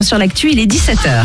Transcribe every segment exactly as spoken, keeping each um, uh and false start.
Sur l'actu, il est dix-sept heures.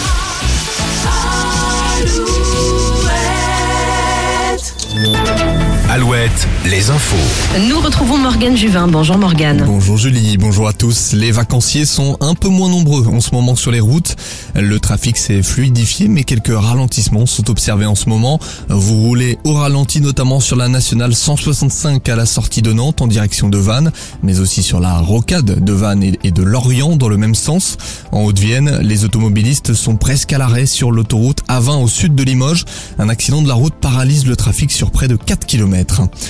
Alouette, les infos. Nous retrouvons Morgane Juvin. Bonjour Morgane. Bonjour Julie, bonjour à tous. Les vacanciers sont un peu moins nombreux en ce moment sur les routes. Le trafic s'est fluidifié, mais quelques ralentissements sont observés en ce moment. Vous roulez au ralenti, notamment sur la nationale cent soixante-cinq à la sortie de Nantes en direction de Vannes, mais aussi sur la rocade de Vannes et de Lorient dans le même sens. En Haute-Vienne, les automobilistes sont presque à l'arrêt sur l'autoroute A vingt au sud de Limoges. Un accident de la route paralyse le trafic sur près de quatre kilomètres.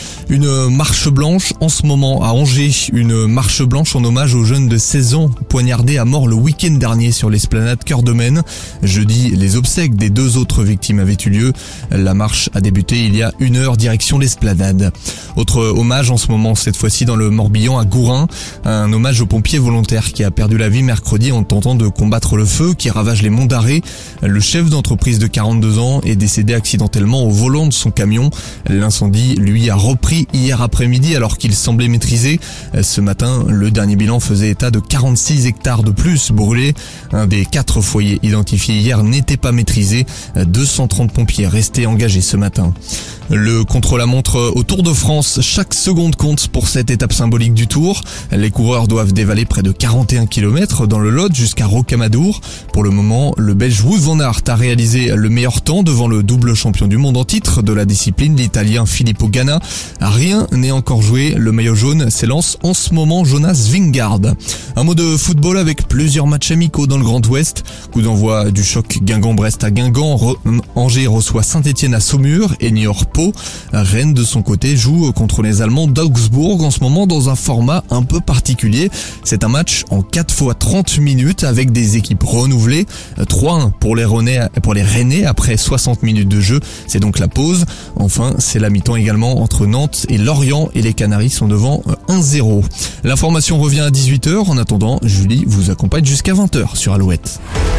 Une marche blanche en ce moment à Angers, une marche blanche en hommage aux jeunes de seize ans poignardés à mort le week-end dernier sur l'esplanade Cœur de Maine. Jeudi, les obsèques des deux autres victimes avaient eu lieu. La marche a débuté il y a une heure direction l'esplanade. Autre hommage en ce moment, cette fois-ci dans le Morbihan à Gourin, un hommage au pompier volontaire qui a perdu la vie mercredi en tentant de combattre le feu qui ravage les monts d'Arrée. Le chef d'entreprise de quarante-deux ans est décédé accidentellement au volant de son camion. L'incendie, lui, a repris hier après-midi alors qu'il semblait maîtrisé. Ce matin, le dernier bilan faisait état de quarante-six hectares de plus brûlés. Un des quatre foyers identifiés hier n'était pas maîtrisé. deux cent trente pompiers restaient engagés ce matin. Le contre-la-montre au Tour de France, chaque seconde compte pour cette étape symbolique du Tour. Les coureurs doivent dévaler près de quarante et un kilomètres dans le Lot jusqu'à Rocamadour. Pour le moment, le Belge Wout van Aert a réalisé le meilleur temps devant le double champion du monde en titre de la discipline, l'Italien Filippo Ganna. Rien n'est encore joué, le maillot jaune s'élance en ce moment Jonas Vingegaard. Un mot de football avec plusieurs matchs amicaux dans le Grand Ouest. Coup d'envoi du choc Guingamp-Brest à Guingamp, Re- Angers reçoit Saint-Etienne à Saumur et Niort Pau. Rennes de son côté joue contre les Allemands d'Augsbourg en ce moment dans un format un peu particulier. C'est un match en quatre fois trente minutes avec des équipes renouvelées. trois un pour les Rennais, pour les Rennais après soixante minutes de jeu. C'est donc la pause. Enfin, c'est la mi-temps également entre Nantes et Lorient et les Canaries sont devant un zéro. L'information revient à dix-huit heures. En attendant, Julie vous accompagne jusqu'à vingt heures sur Alouette.